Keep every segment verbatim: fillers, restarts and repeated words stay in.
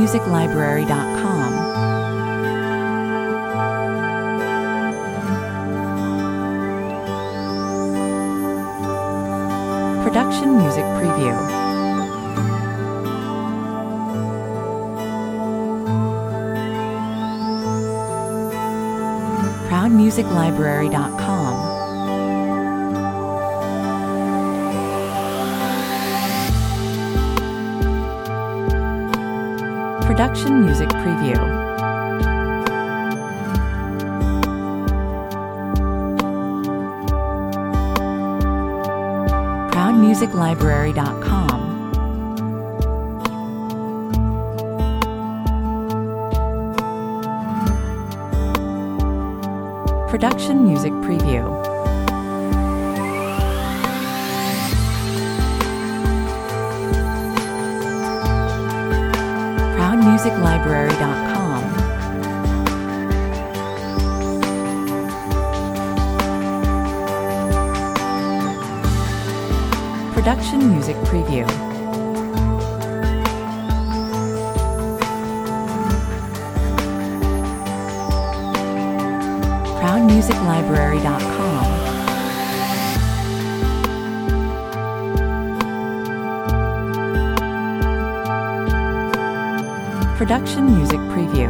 music library dot com. Production Music Preview. proud music library dot com. Production Music Preview. proud music library dot com. Production Music Preview. proud music library dot com. Production Music Preview. proud music library dot com. Production Music Preview.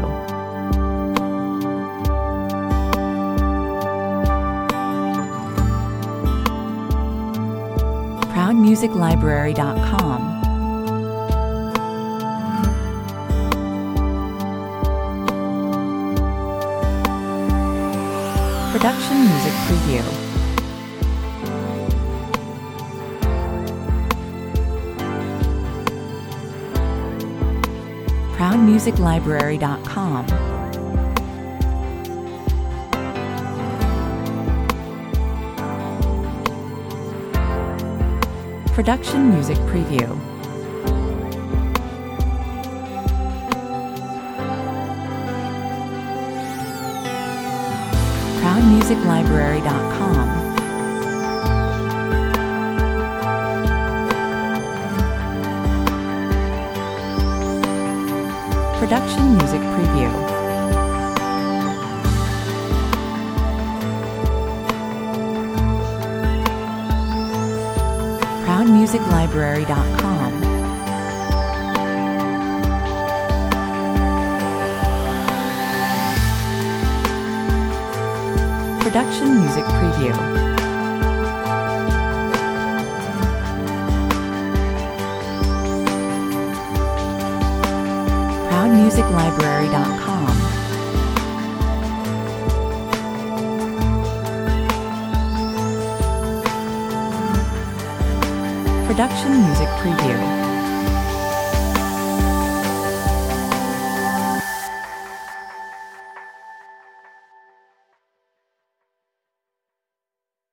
proud music library dot com. Production Music Preview. proud music library dot com. Production Music Preview. proud music library dot com. Production Music Preview. proud music library dot com. Production Music Preview. proud music library dot com. Production Music Preview.